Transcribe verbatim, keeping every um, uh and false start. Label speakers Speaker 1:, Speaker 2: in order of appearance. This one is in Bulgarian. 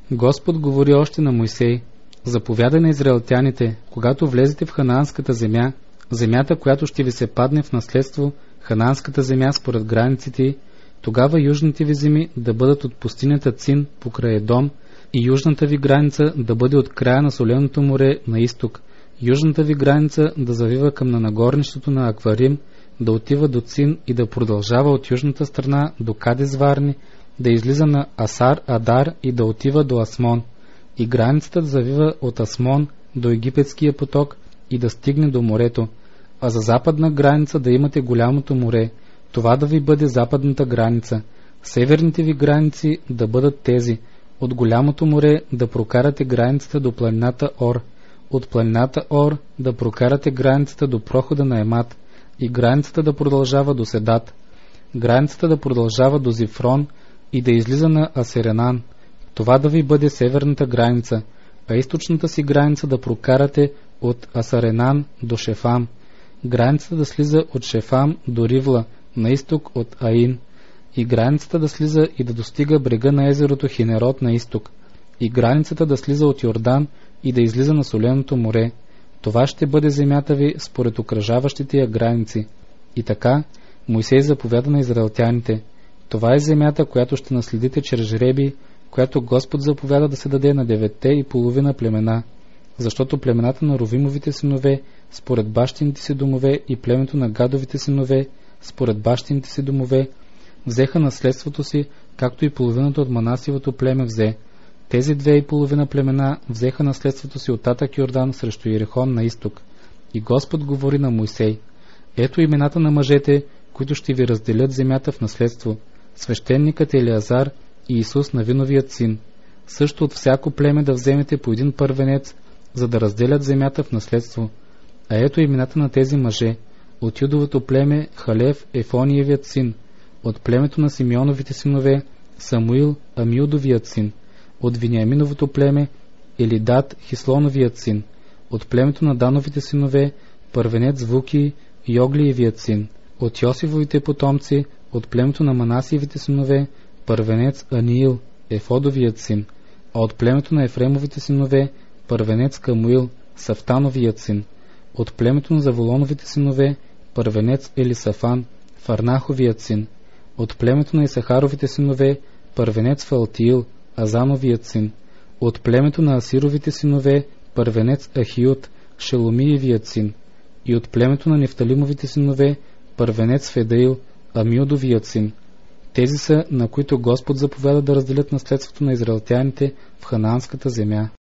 Speaker 1: Господ говори още на Мойсей: заповядай на израелтяните, когато влезете в ханаанската земя, земята, която ще ви се падне в наследство, ханаанската земя според границите, тогава южните ви земи да бъдат от пустинята Цин покрай Едом и южната ви граница да бъде от края на Соленото море на изток, южната ви граница да завива към на нагорнището на Акварим, да отива до Цин и да продължава от южната страна до Кадес Варни, да излиза на Асар Адар и да отива до Асмон, и границата да завива от Асмон до Египетския поток и да стигне до морето, а за западна граница да имате голямото море, това да ви бъде западната граница. Северните ви граници да бъдат тези: от голямото море да прокарате границата до планината Ор, от планината Ор да прокарате границата до прохода на Емат и границата да продължава до Седат, границата да продължава до Зифрон и да излиза на Асеренан, това да ви бъде северната граница, а източната си граница да прокарате от Асаренан до Шефам, границата да слиза от Шефам до Ривла, на изток от Аин, и границата да слиза и да достига брега на езерото Хинерот на изток, и границата да слиза от Йордан и да излиза на Соленото море. Това ще бъде земята ви според окръжаващите я граници. И така Мойсей заповяда на израелтяните: това е земята, която ще наследите чрез жреби, която Господ заповяда да се даде на деветте и половина племена, защото племената на Ровимовите синове според бащините си домове и племето на Гадовите синове според бащините си домове взеха наследството си, както и половината от Манасиевото племе взе. Тези две и половина племена взеха наследството си от татък Йордан срещу Иерихон на изток. И Господ говори на Мойсей: ето имената на мъжете, които ще ви разделят земята в наследство: свещеникът Елиазар и Исус Навиновият син. Също от всяко племе да вземете по един първенец, за да разделят земята в наследство. А ето имената на тези мъже: от Юдовото племе Халев Ефониевият син, от племето на Симеоновите синове Самуил Амиудовият син, от Вениаминовото племе Елидат Хислоновият син, от племето на Дановите синове първенец Вуки Йоглиевият син, от Йосифовите потомци от племето на Манасиевите синове първенец Аниил Ефодовият син, а от племето на Ефремовите синове първенец Камуил Сафтановият син, от племето на Заволоновите синове първенец Елисафан Фарнаховият син, от племето на Исахаровите синове първенец Фалтиил Азановият син, от племето на Асировите синове първенец Ахиот Шеломиевият син, и от племето на Нефталимовите синове първенец Федаил Амиудовият син. Тези са, на които Господ заповяда да разделят наследството на израелтяните в ханаанската земя.